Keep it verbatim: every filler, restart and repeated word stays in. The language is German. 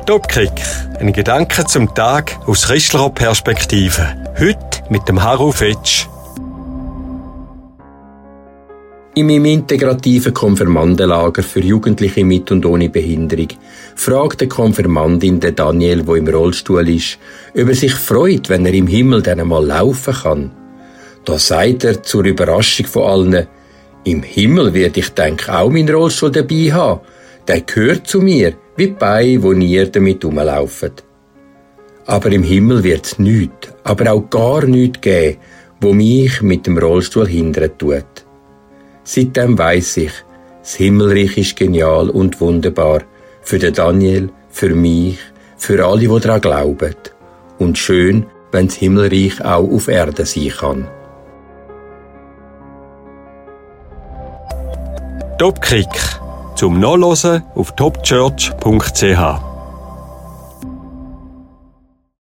Topkick. Ein Gedanke zum Tag aus christlicher Perspektive. Heute mit dem Harro Fetsch. In meinem integrativen Konfirmandenlager für Jugendliche mit und ohne Behinderung fragt die Konfirmandin den Daniel, der im Rollstuhl ist, ob er sich freut, wenn er im Himmel dann einmal laufen kann. Da sagt er zur Überraschung von allen: Im Himmel werde ich denk auch meinen Rollstuhl dabei haben. Der gehört zu mir, wie die Beine, wo ihr damit rumlauft. Aber im Himmel wird es nichts, aber auch gar nichts geben, wo mich mit dem Rollstuhl hindern tut. Seitdem weiss ich, das Himmelreich ist genial und wunderbar. Für den Daniel, für mich, für alle, die daran glauben. Und schön, wenn das Himmelreich auch auf Erden sein kann. Topkick. Zum Nachlesen auf topchurch punkt c h.